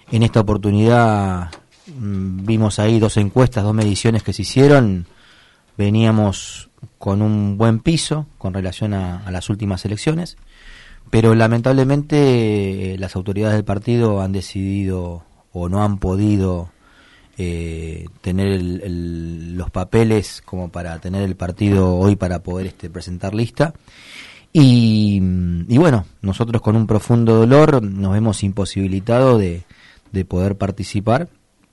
En esta oportunidad vimos ahí 2 encuestas, 2 mediciones que se hicieron. Veníamos con un buen piso con relación a las últimas elecciones, pero lamentablemente las autoridades del partido han decidido o no han podido tener los papeles como para tener el partido hoy para poder presentar lista. Y bueno, nosotros con un profundo dolor nos hemos imposibilitado de poder participar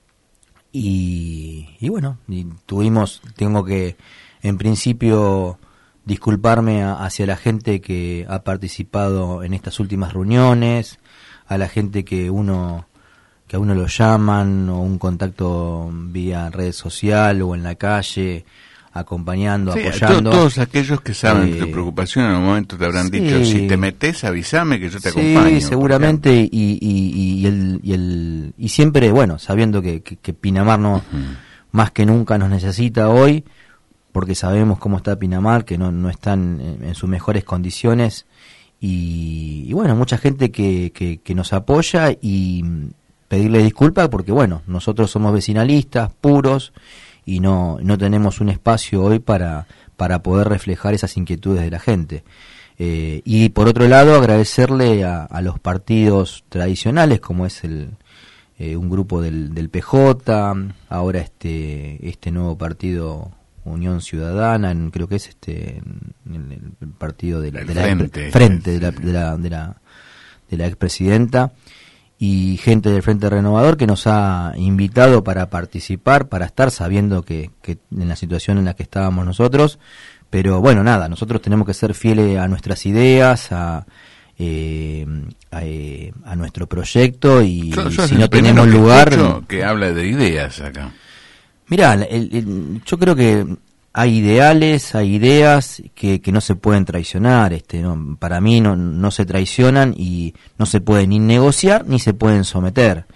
y bueno, tengo que en principio disculparme hacia la gente que ha participado en estas últimas reuniones, a la gente que a uno lo llaman o un contacto vía red social o en la calle, acompañando, sí, apoyando. Todos aquellos que saben de tu preocupación en un momento te habrán dicho, si te metes, avísame que yo te acompaño. Sí, seguramente, y siempre, bueno, sabiendo que Pinamar no más que nunca nos necesita hoy, porque sabemos cómo está Pinamar, que no están en sus mejores condiciones, y bueno, mucha gente que nos apoya, y pedirle disculpas porque, bueno, nosotros somos vecinalistas puros, y no tenemos un espacio hoy para poder reflejar esas inquietudes de la gente. Y por otro lado, agradecerle a los partidos tradicionales, como es un grupo del PJ, ahora este nuevo partido Unión Ciudadana, creo que es el partido de la expresidenta, y gente del Frente Renovador que nos ha invitado para participar, para estar, sabiendo que en la situación en la que estábamos nosotros. Pero bueno, nada, nosotros tenemos que ser fieles a nuestras ideas, a nuestro proyecto, y si no tenemos lugar... que habla de ideas acá. Mirá, yo creo que hay ideales, hay ideas que no se pueden traicionar. ¿No? Para mí no se traicionan, y no se pueden ni negociar ni se pueden someter.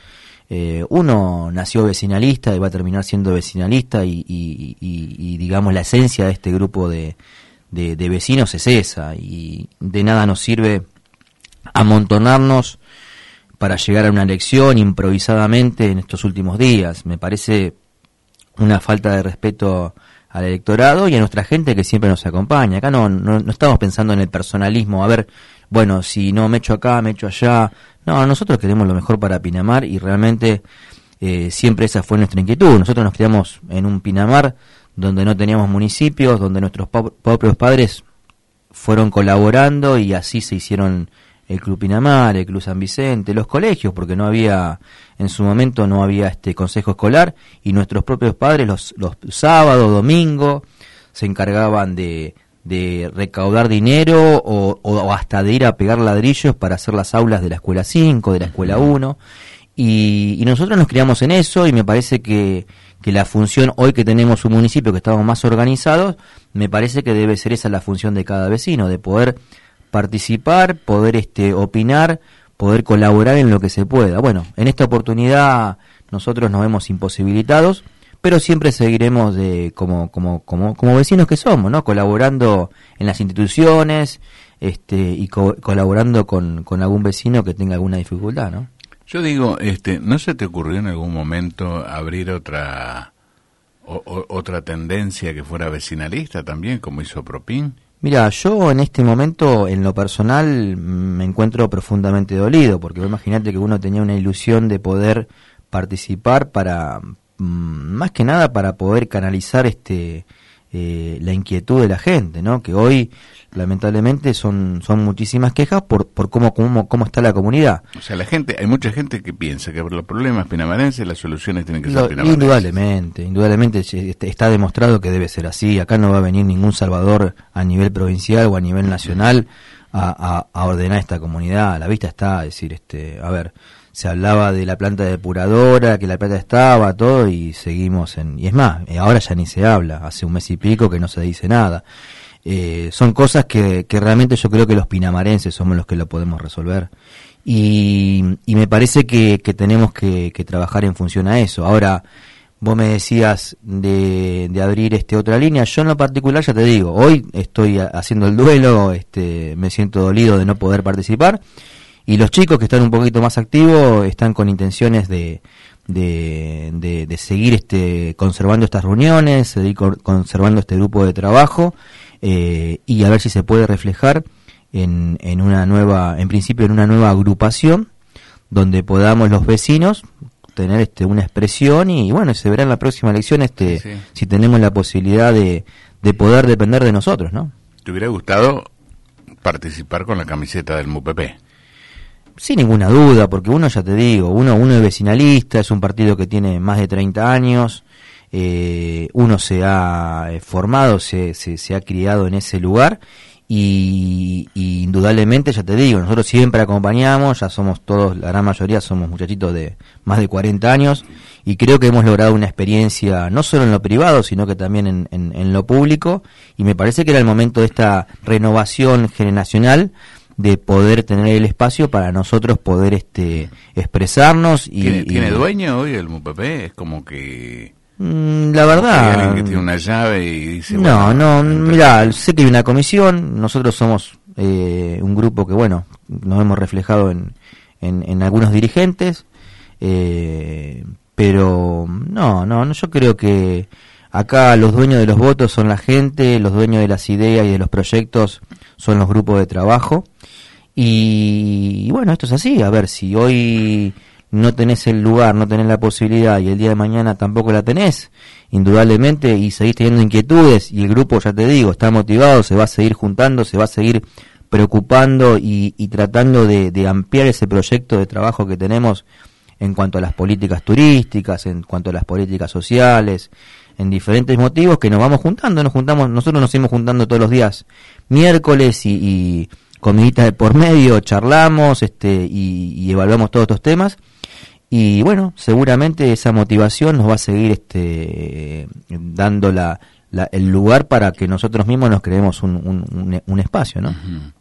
Uno nació vecinalista y va a terminar siendo vecinalista, y digamos la esencia de este grupo de vecinos es esa, y de nada nos sirve amontonarnos para llegar a una elección improvisadamente en estos últimos días. Me parece una falta de respeto al electorado y a nuestra gente que siempre nos acompaña. Acá no estamos pensando en el personalismo, a ver, bueno, si no me echo acá, me echo allá. No, nosotros queremos lo mejor para Pinamar, y realmente siempre esa fue nuestra inquietud. Nosotros nos criamos en un Pinamar donde no teníamos municipios, donde nuestros propios padres fueron colaborando, y así se hicieron el Club Pinamar, el Club San Vicente, los colegios, porque en su momento no había consejo escolar, y nuestros propios padres los sábados, domingos, se encargaban de recaudar dinero o hasta de ir a pegar ladrillos para hacer las aulas de la escuela 5, de la escuela 1, y nosotros nos criamos en eso, y me parece que la función, hoy que tenemos un municipio que estamos más organizados, me parece que debe ser esa la función de cada vecino, de poder participar, poder opinar, poder colaborar en lo que se pueda. Bueno, en esta oportunidad nosotros nos vemos imposibilitados, pero siempre seguiremos como vecinos que somos, ¿no? Colaborando en las instituciones, y colaborando con algún vecino que tenga alguna dificultad, ¿no? Yo digo, ¿no se te ocurrió en algún momento abrir otra tendencia que fuera vecinalista también, como hizo Propin? Mira, yo en este momento, en lo personal, me encuentro profundamente dolido, porque imagínate que uno tenía una ilusión de poder participar más que nada para poder canalizar la inquietud de la gente, ¿no? Que hoy lamentablemente son muchísimas quejas por cómo está la comunidad. O sea, hay mucha gente que piensa que por los problemas pinamarenses las soluciones tienen que ser pinamarenses. Indudablemente está demostrado que debe ser así. Acá no va a venir ningún salvador a nivel provincial o a nivel nacional a ordenar esta comunidad. A la vista está, decir, a ver, se hablaba de la planta depuradora, que la plata estaba, todo, y seguimos y es más, ahora ya ni se habla, hace un mes y pico que no se dice nada. Son cosas que realmente yo creo que los pinamarenses somos los que lo podemos resolver, y me parece que tenemos que trabajar en función a eso. Ahora, vos me decías de abrir otra línea. Yo en lo particular, ya te digo, hoy estoy haciendo el duelo, me siento dolido de no poder participar, Y los chicos que están un poquito más activos están con intenciones de seguir conservando estas reuniones, seguir conservando este grupo de trabajo, y a ver si se puede reflejar en principio en una nueva agrupación donde podamos los vecinos tener una expresión, y bueno, se verá en la próxima elección si tenemos la posibilidad de poder depender de nosotros, ¿no? ¿Te hubiera gustado participar con la camiseta del MUPP? Sin ninguna duda, porque uno, ya te digo, uno es vecinalista, es un partido que tiene más de 30 años, uno se ha formado, se ha criado en ese lugar, y indudablemente, ya te digo, nosotros siempre acompañamos, ya somos todos, la gran mayoría somos muchachitos de más de 40 años, y creo que hemos logrado una experiencia no solo en lo privado, sino que también en lo público, y me parece que era el momento de esta renovación generacional, de poder tener el espacio para nosotros poder expresarnos. ¿Tiene dueño hoy el MUPP? Es como que... la verdad... Hay alguien que tiene una llave y dice... Mirá, sé que hay una comisión, nosotros somos un grupo que, bueno, nos hemos reflejado en algunos dirigentes, pero yo creo que acá los dueños de los votos son la gente, los dueños de las ideas y de los proyectos son los grupos de trabajo, y bueno, esto es así. A ver, si hoy no tenés el lugar, no tenés la posibilidad, y el día de mañana tampoco la tenés, indudablemente, y seguís teniendo inquietudes, y el grupo, ya te digo, está motivado, se va a seguir juntando, se va a seguir preocupando y tratando de ampliar ese proyecto de trabajo que tenemos en cuanto a las políticas turísticas, en cuanto a las políticas sociales, en diferentes motivos que nos vamos juntando, nosotros nos seguimos juntando todos los días, miércoles, y comiditas de por medio, charlamos, y evaluamos todos estos temas, y bueno, seguramente esa motivación nos va a seguir dando el lugar para que nosotros mismos nos creemos un espacio, ¿no? Uh-huh.